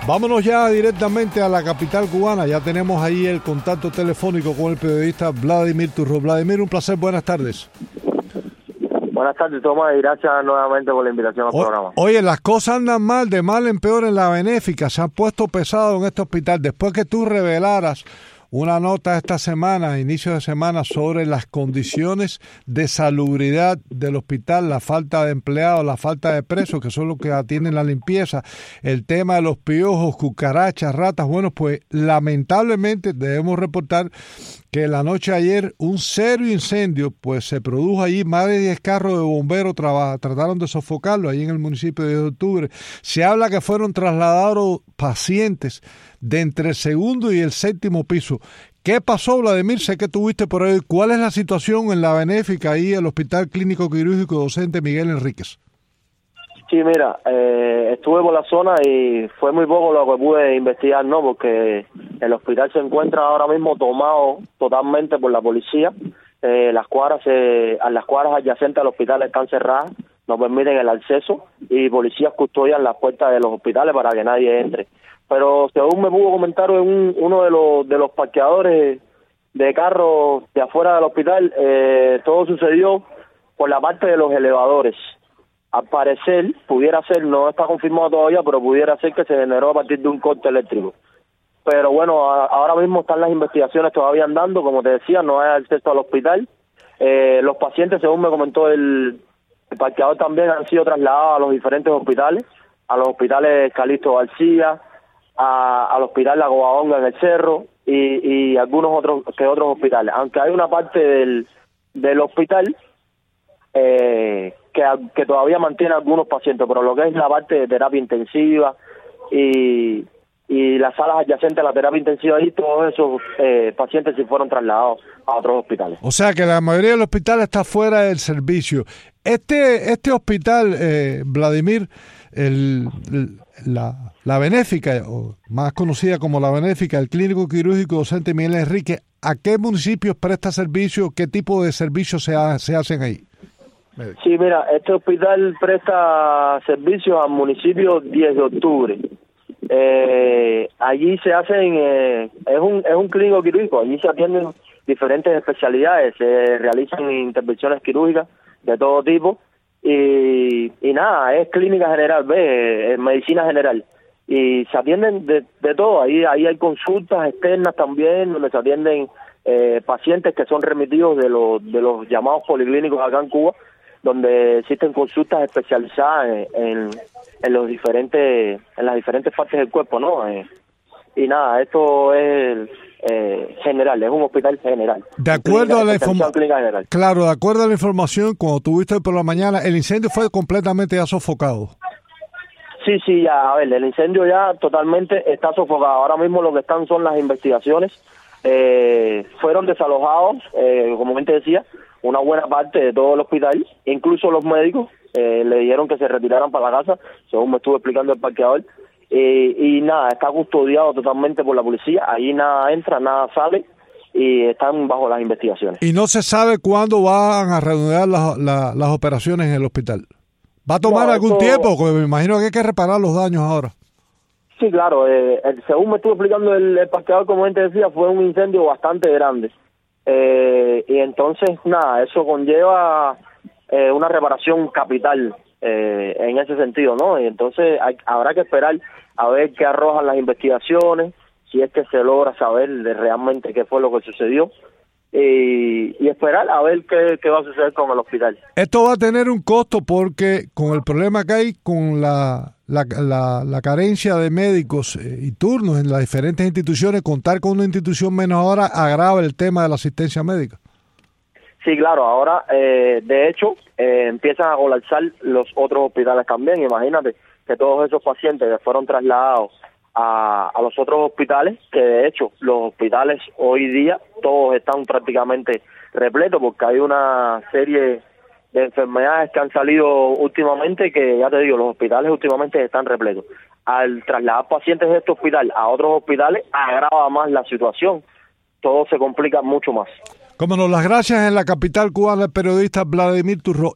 Vámonos ya directamente a la capital cubana. Ya tenemos ahí el contacto telefónico con el periodista Vladimir Turro. Vladimir, un placer, buenas tardes. Buenas tardes, Tomás, y gracias nuevamente por la invitación al programa. Oye, las cosas andan mal, de mal en peor en la Benéfica. Se han puesto pesado en este hospital. Después que tú revelaras una nota esta semana, inicio de semana, sobre las condiciones de salubridad del hospital, la falta de empleados, la falta de presos, que son los que atienden la limpieza, el tema de los piojos, cucarachas, ratas. Bueno, pues lamentablemente debemos reportar que la noche de ayer un serio incendio pues se produjo allí. Más de 10 carros de bomberos trataron de sofocarlo allí en el municipio de 10 de octubre. Se habla que fueron trasladados pacientes de entre el segundo y el séptimo piso. ¿Qué pasó, Vladimir? Sé que tuviste por ahí. ¿Cuál es la situación en la Benéfica y el Hospital Clínico Quirúrgico Docente Miguel Enríquez? Sí, mira, estuve por la zona y fue muy poco lo que pude investigar, ¿no? Porque el hospital se encuentra ahora mismo tomado totalmente por la policía. Las cuadras adyacentes al hospital están cerradas, no permiten el acceso y policías custodian las puertas de los hospitales para que nadie entre. Pero según me pudo comentar uno de los parqueadores de carros de afuera del hospital, todo sucedió por la parte de los elevadores. Al parecer, pudiera ser, no está confirmado todavía, pero pudiera ser que se generó a partir de un corte eléctrico. Pero bueno, ahora mismo están las investigaciones todavía andando, como te decía, no hay acceso al hospital. Los pacientes, según me comentó el parqueador, también han sido trasladados a los diferentes hospitales, a los hospitales Calixto García, al hospital La Covadonga en el Cerro y algunos otros hospitales. Aunque hay una parte del hospital que todavía mantiene algunos pacientes, pero lo que es la parte de terapia intensiva y las salas adyacentes a la terapia intensiva, y todos esos pacientes se fueron trasladados a otros hospitales. O sea que la mayoría del hospital está fuera del servicio. Este hospital, Vladimir, la Benéfica, o más conocida como la Benéfica, el Clínico Quirúrgico Docente Miguel Enríquez, ¿a qué municipios presta servicio? ¿Qué tipo de servicios se hacen ahí? Sí, mira, este hospital presta servicios al municipio 10 de octubre. Allí se hacen, es un clínico quirúrgico, allí se atienden diferentes especialidades, se realizan intervenciones quirúrgicas de todo tipo y nada, es clínica general, medicina general, y se atienden de todo. Ahí hay consultas externas también, donde se atienden pacientes que son remitidos de los llamados policlínicos acá en Cuba, donde existen consultas especializadas en las diferentes partes del cuerpo, ¿no? Y nada, esto es general, es un hospital general. De acuerdo a la información, claro, de acuerdo a la información, cuando tuviste por la mañana, el incendio fue completamente ya sofocado. Sí, ya, a ver, el incendio ya totalmente está sofocado. Ahora mismo lo que están son las investigaciones. Fueron desalojados, como te decía, una buena parte de todo el hospital, incluso los médicos le dijeron que se retiraran para la casa, según me estuvo explicando el parqueador, y nada, está custodiado totalmente por la policía, ahí nada entra, nada sale, y están bajo las investigaciones. ¿Y no se sabe cuándo van a reanudar las operaciones en el hospital? ¿Va a tomar algún tiempo? Porque me imagino que hay que reparar los daños ahora. Sí, claro, según me estuvo explicando el parqueador, como te decía, fue un incendio bastante grande. Y entonces, nada, eso conlleva una reparación capital en ese sentido, ¿no? Y entonces habrá que esperar a ver qué arrojan las investigaciones, si es que se logra saber realmente qué fue lo que sucedió, y esperar a ver qué va a suceder con el hospital. Esto va a tener un costo porque con el problema que hay con la carencia de médicos y turnos en las diferentes instituciones, contar con una institución menos ahora agrava el tema de la asistencia médica. Sí, claro, ahora de hecho empiezan a colapsar los otros hospitales también. Imagínate que todos esos pacientes que fueron trasladados a los otros hospitales, que de hecho los hospitales hoy día todos están prácticamente repletos, porque hay una serie de enfermedades que han salido últimamente, que ya te digo, los hospitales últimamente están repletos. Al trasladar pacientes de este hospital a otros hospitales agrava más la situación, todo se complica mucho más. Como nos las gracias en la capital cubana, el periodista Vladimir Turro.